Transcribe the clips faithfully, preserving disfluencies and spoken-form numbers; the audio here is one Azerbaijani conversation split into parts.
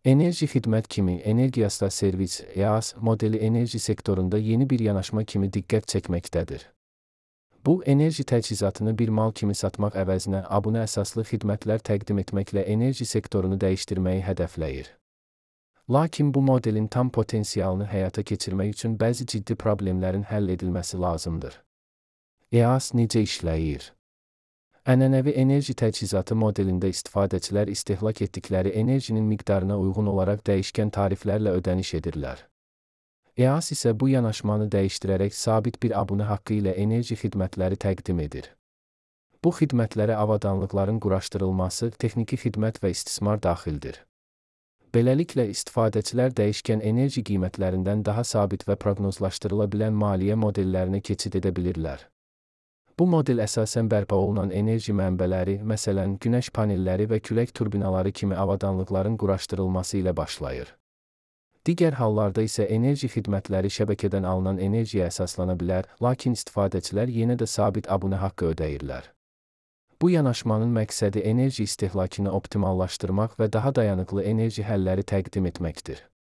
Enerji xidmət kimi Energiasa Servis E A S modeli enerji sektorunda yeni bir yanaşma kimi diqqət çəkməkdədir. Bu, enerji təchizatını bir mal kimi satmaq əvəzinə abunə əsaslı xidmətlər təqdim etməklə enerji sektorunu dəyişdirməyi hədəfləyir. Lakin bu modelin tam potensialını həyata keçirmək üçün bəzi ciddi problemlərin həll edilməsi lazımdır. E A S necə işləyir? Ənənəvi enerji təchizatı modelində istifadəçilər istehlak etdikləri enerjinin miqdarına uyğun olaraq dəyişkən tariflərlə ödəniş edirlər. E A S isə bu yanaşmanı dəyişdirərək sabit bir abunə haqqı ilə enerji xidmətləri təqdim edir. Bu xidmətlərə avadanlıqların quraşdırılması, texniki xidmət və istismar daxildir. Beləliklə, istifadəçilər dəyişkən enerji qiymətlərindən daha sabit və proqnozlaşdırıla bilən maliyyə modellərinə keçid edə bilirlər. Bu model əsasən bərpa olunan enerji mənbələri, məsələn, günəş panelləri və külək turbinaları kimi avadanlıqların quraşdırılması ilə başlayır. Digər hallarda isə enerji xidmətləri şəbəkədən alınan enerjiyə əsaslana bilər, lakin istifadəçilər yenə də sabit abunə haqqı ödəyirlər. Bu yanaşmanın məqsədi enerji istehlakını optimallaşdırmaq və daha dayanıqlı enerji həlləri təqdim etməkdir.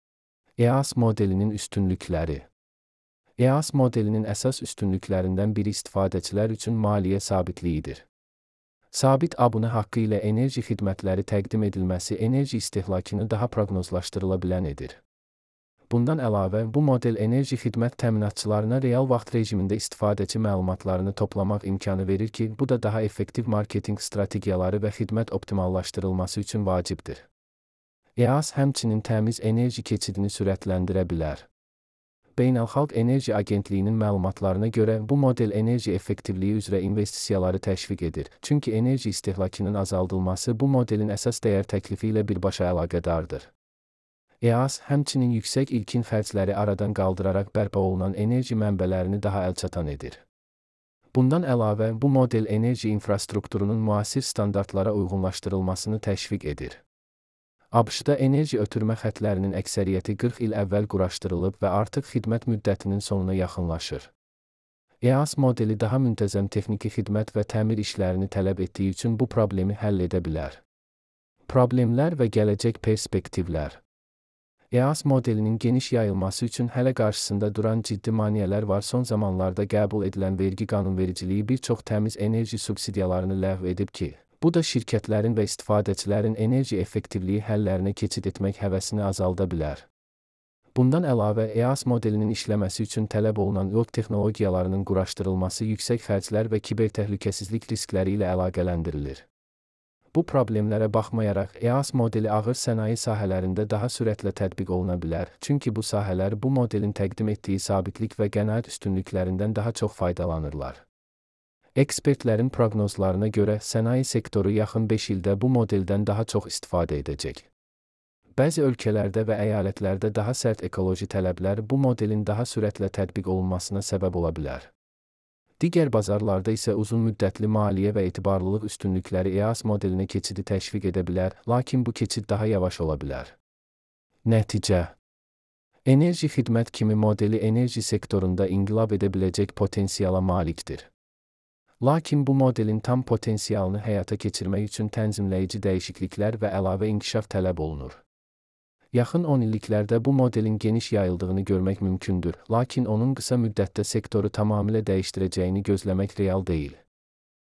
E A S modelinin üstünlükləri. E A S modelinin əsas üstünlüklərindən biri istifadəçilər üçün maliyyə sabitliyidir. Sabit abunə haqqı ilə enerji xidmətləri təqdim edilməsi enerji istehlakını daha proqnozlaşdırıla bilən edir. Bundan əlavə, bu model enerji xidmət təminatçılarına real vaxt rejimində istifadəçi məlumatlarını toplamaq imkanı verir ki, bu da daha effektiv marketinq strategiyaları və xidmət optimallaşdırılması üçün vacibdir. E A S həmçinin təmiz enerji keçidini sürətləndirə bilər. Beynəlxalq Enerji Agentliyinin məlumatlarına görə bu model enerji effektivliyi üzrə investisiyaları təşviq edir, çünki enerji istehlakının azaldılması bu modelin əsas dəyər təklifi ilə birbaşa əlaqədardır. E A S həmçinin yüksək ilkin xərcləri aradan qaldıraraq bərpa olunan enerji mənbələrini daha əlçatan edir. Bundan əlavə, bu model enerji infrastrukturunun müasir standartlara uyğunlaşdırılmasını təşviq edir. ABŞ-da enerji ötürmə xətlərinin əksəriyyəti qırx il əvvəl quraşdırılıb və artıq xidmət müddətinin sonuna yaxınlaşır. E A S modeli daha müntəzəm texniki xidmət və təmir işlərini tələb etdiyi üçün bu problemi həll edə bilər. Problemlər və gələcək perspektivlər. E A S modelinin geniş yayılması üçün hələ qarşısında duran ciddi maneələr var. Son zamanlarda qəbul edilən vergi qanunvericiliyi bir çox təmiz enerji subsidiyalarını ləğv edib ki, bu da şirkətlərin və istifadəçilərin enerji effektivliyi həllərinə keçid etmək həvəsini azalda bilər. Bundan əlavə, E A S modelinin işləməsi üçün tələb olunan I O T texnologiyalarının quraşdırılması yüksək xərclər və kibertəhlükəsizlik riskləri ilə əlaqələndirilir. Bu problemlərə baxmayaraq, E A S modeli ağır sənaye sahələrində daha sürətlə tətbiq oluna bilər, çünki bu sahələr bu modelin təqdim etdiyi sabitlik və qənaət üstünlüklərindən daha çox faydalanırlar. Ekspertlərin proqnozlarına görə sənaye sektoru yaxın beş ildə bu modeldən daha çox istifadə edəcək. Bəzi ölkələrdə və əyalətlərdə daha sərt ekoloji tələblər bu modelin daha sürətlə tətbiq olunmasına səbəb ola bilər. Digər bazarlarda isə uzun müddətli maliyyə və etibarlılıq üstünlükləri E A S modelinə keçidi təşviq edə bilər, lakin bu keçid daha yavaş ola bilər. Nəticə: enerji xidmət kimi modeli enerji sektorunda inqilab edə biləcək potensiala malikdir. Lakin bu modelin tam potensialını həyata keçirmək üçün tənzimləyici dəyişikliklər və əlavə inkişaf tələb olunur. Yaxın on illiklərdə bu modelin geniş yayıldığını görmək mümkündür, lakin onun qısa müddətdə sektoru tamamilə dəyişdirəcəyini gözləmək real deyil.